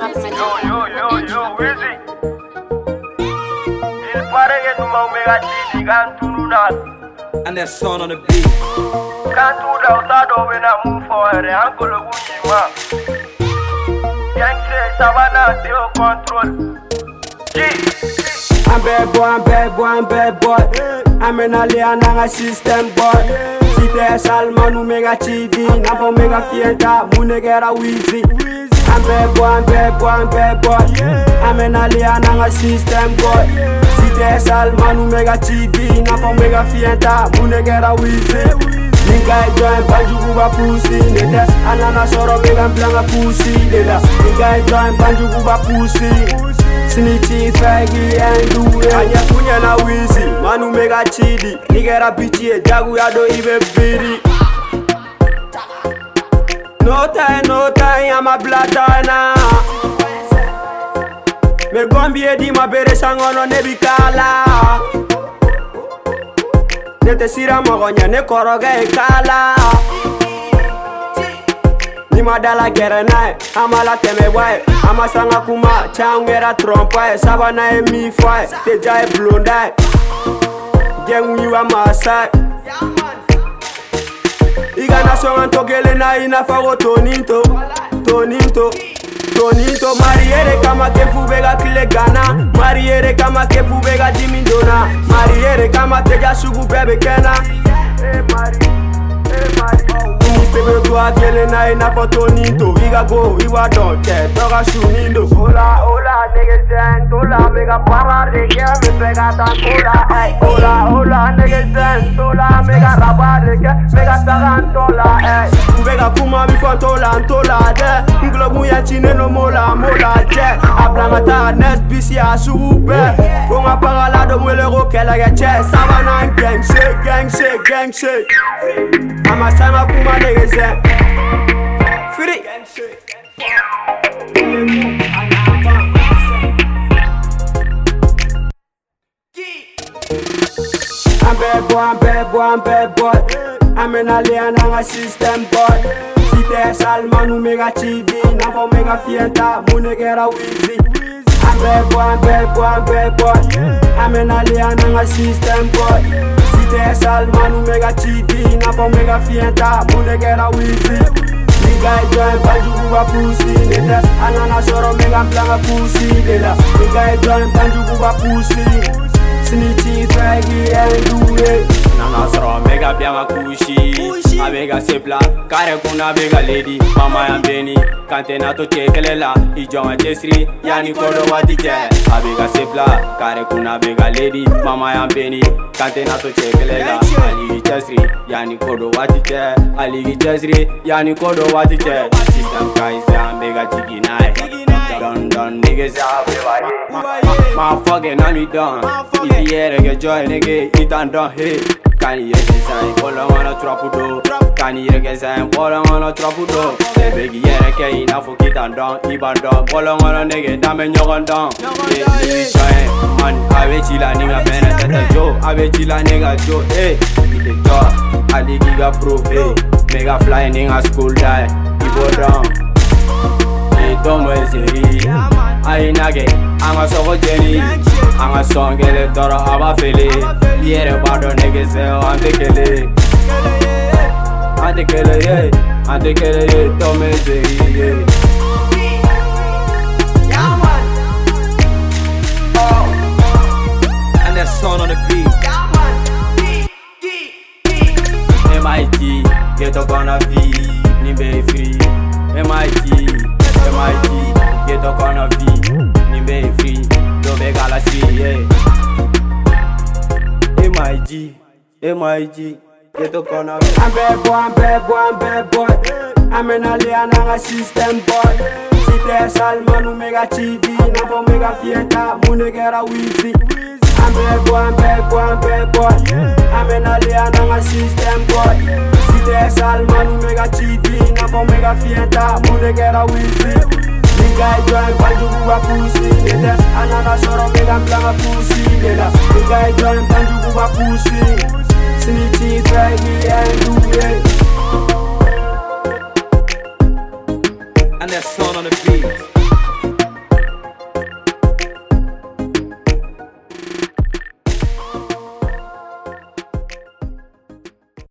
Yo, Wizzy. Il pare che tu m'hai megatiti canto nudato. And that song on the beat. Canto da usato when I move forward, anche lo ma. Gang say Savannah, zero control. I'm bad boy. I'm an alien and a system boy. Site Salman ou mega chidi, na fo mega fienta, munegera Wizzy. I'm bad boy. I'm an alien and a system boy. Site Salman ou mega chidi, na fo mega fienta, munegera Wizzy. Nigga join banju kuba pussy, netes anana soro mega mplanga pussy, dela. Nigga join banju kuba pussy. Snitchy, faggy, and do it. Anya kunya na Wizzy, manu mega chidi. Nigera bitchy, jagu ya do even biri. No time, I'm a blood now. Me gombi edi ma bere sangono nebikala. Nete sira magonya ne koroga e kala. Ni madala gerenai, amala teme wae. Amasanga kuma, changera trompa. Savannah e mi fai, teja e blondai. Gang you a masai. Iga na songa togele na ina fago toninto. Mariere kama kefu bega kile gana. Mariere kama kefu bega dimindona. Mariere kama teja sugu bebe kena. Pebe tu akele na ina fotoninto. Iga go, iwa don, te toga shunindo. Hola, niggas and hola, mega para de que me pega tan hola. Hola, niggas and hola, mega rapa de que mega tagan tola, Ubega kuma bifo tola de. Nglobu ya chine no mola je. Ablanga ta nes bisi asube. Fonga pagala do mwele go kela ge che. Savannah gang shake. Amasanga kuma niggas and free. I'm bad boy. I'm an alien and a system boy. Site Salman ou mega chidi, na fo mega fienta, munegera Wizzy. I'm bad boy. I'm an alien and a system boy. Site Salman ou mega chidi, na fo mega fienta, munegera Wizzy. Nigga join banju kuba pussy, netes anana soro mega mplanga pussy, dela. Nigga join banju kuba pussy. Snitchy, faggy, and do it. Nana soro mega bianga kushi. Abega sepla, kare kuna bega lady. Mama yambeni, kante na to chekelela. Ijonga chesri, yani kodo watike. Abega sepla, kare kuna bega lady. Mama yambeni, kante na to chekelela. Aligi chesri, yani kodo watike. Aligi chesri, yani kodo watike. System guys, ambega chiginai. Done niggas out my fucking I'm done. If you ever get joy, nigga, it and done. Hey, can you get all I wanna trap do? Can you get all I wanna trap do? The big year, okay, enough for kid and done. Even done, all I wanna nigga, damn it, you're done. Man, I will chill a nigga, man, Joe. I will chill a nigga, Joe. Hey, it's a job. I dig a pro, hey, mega flying nigga school die. People down. Tomo eseri, ayi nage, anga sogo jeni, anga songele toro aba fele, yere bado nege se ante kele ye, tomo eseri ye. And that song on the beat. MIT, get up on a V, nimbe free. MIT, get up on a V, nimbe free, do be galaxy, yeah. MIG, get up on a V. I'm bad boy. I'm an alien and a system boy. Site Salman ou mega chidi, na fo mega fienta, munegera Wizzy. I'm bad boy. I'm an alien and a system boy. Site Salman ou mega chidi, na fo mega fienta, munegera Wizzy. Nigga join banju kuba pussy, netes anana soro mega mplanga pussy, dela. Nigga join banju kuba pussy. Snitchy, faggy, and do it. And that song on the beat.